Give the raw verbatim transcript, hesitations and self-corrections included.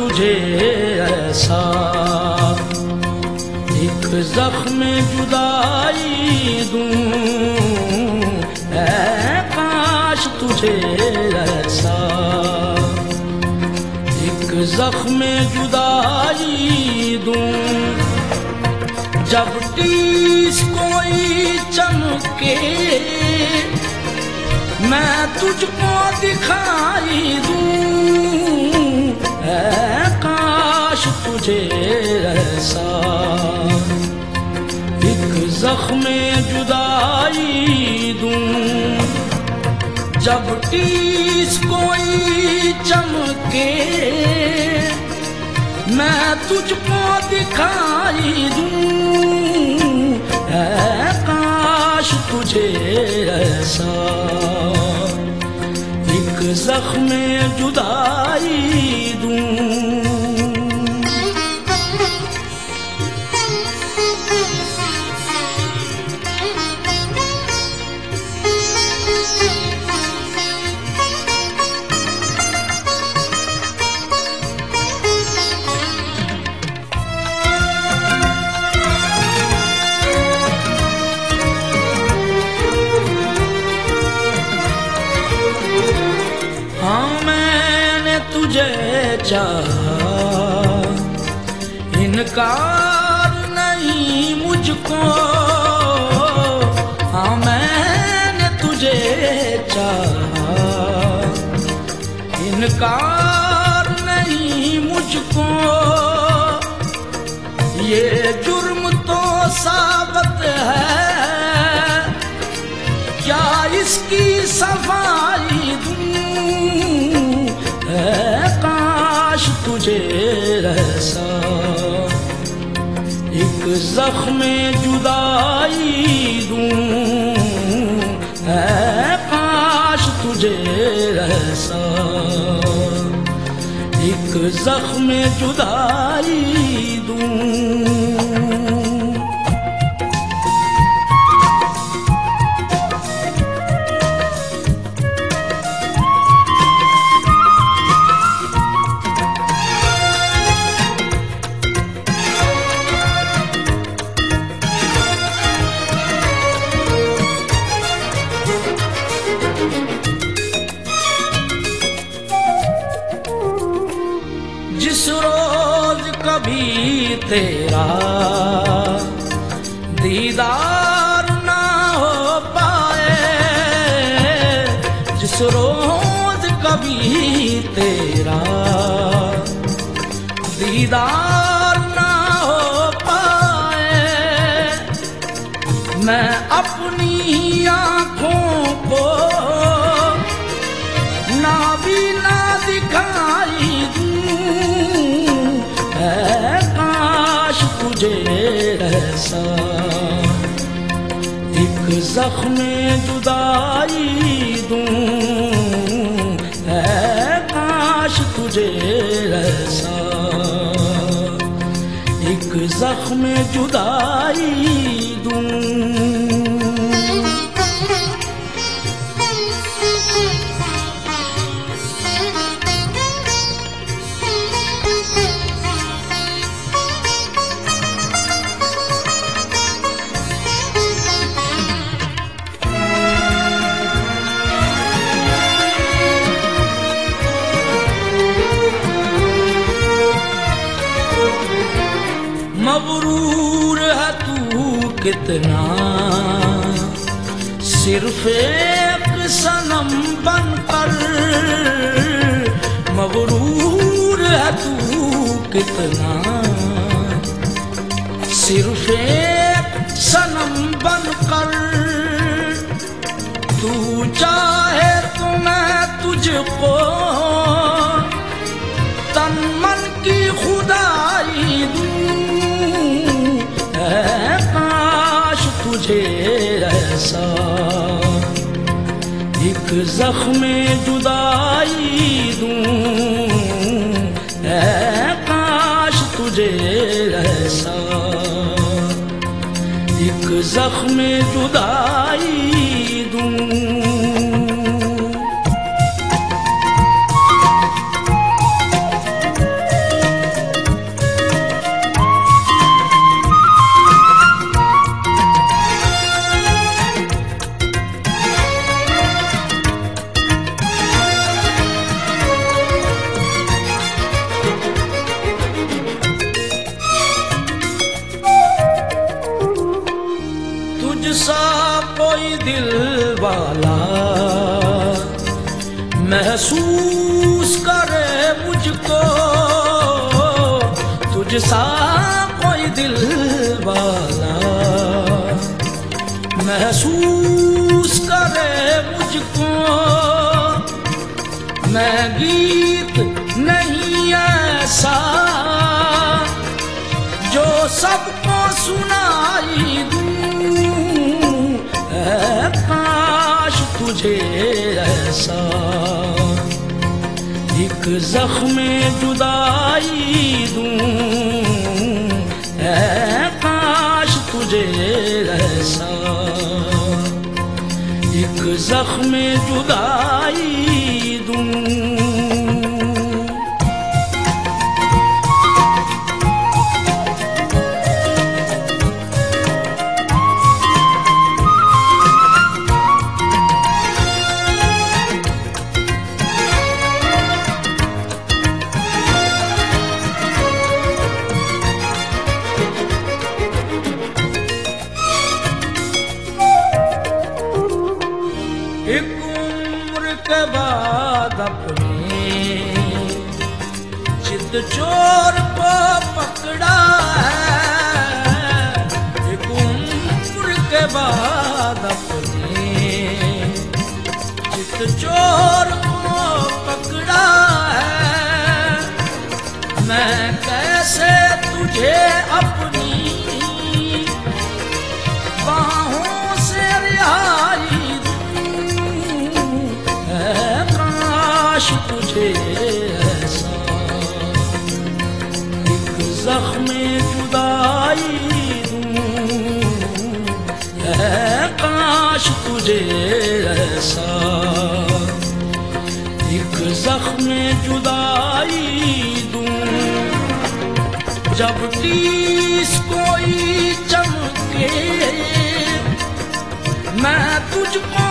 तुझे ऐसा, एक जख्म जुदाई दूं, ऐ काश तुझे ऐसा, एक जख्म जुदाई दूं। जब टीस कोई चमके मैं तुझको दिखाई दूं, ऐ काश तुझे ऐसा, एक जख्म जुदाई दूं। जब टीस कोई चमके मैं तुझको दिखाई दूं, ऐ काश तुझे ऐसा, एक जख्म जुदाई दूं। चाहा इनकार नहीं मुझको, हाँ मैंने तुझे चाहा, इनकार नहीं मुझको। ये जुर्म तो साबित है, क्या इसकी सफाई दूं, ऐ काश तुझे ऐसा, एक जख्म जुदाई दूं, ऐ काश तुझे ऐसा, एक जख्म जुदाई दूं। जिस रोज कभी तेरा दीदार ना हो पाए, जिस रोज कभी तेरा दीदार ना हो पाए, मैं अपनी आँखों को ना भी ना दिखाई दूं, ऐ काश तुझे ऐसा, एक जख्म जुदाई दूं, ऐ काश तुझे ऐसा, एक जख्म जुदाई दूं। मगरूर है तू कितना, सिर्फ एक सनम बनकर, मगरूर है तू कितना, सिर्फ एक सनम बनकर। तू चाहे तो मैं तुझको तन मन की खुदाई दूं, ऐ काश तुझे ऐसा, एक जख्म जुदाई दूं, ऐ काश तुझे ऐसा, एक जख्म जुदाई दूं। वाला महसूस करे मुझको तुझ सा कोई दिल वाला, महसूस करे मुझको। मैं गीत नहीं ऐसा जो सबको सुनाई दूं, ऐ काश तुझे ऐसा एक ज़ख्म जुदाई दूं, ऐ काश तुझे ऐसा एक ज़ख्म जुदाई दूं। एक उम्र के बाद अपने जिद चोर को पकड़ा है, एक उम्र के बाद अपने जिद चोर को पकड़ा है। मैं कैसे तुझे अपनी बाहों से रिहाई तुझे ऐसा एक ज़ख्म जुदाई दूं, ऐ काश तुझे ऐसा एक ज़ख्म जुदाई दूं। जब तीस कोई चमके मैं तुझको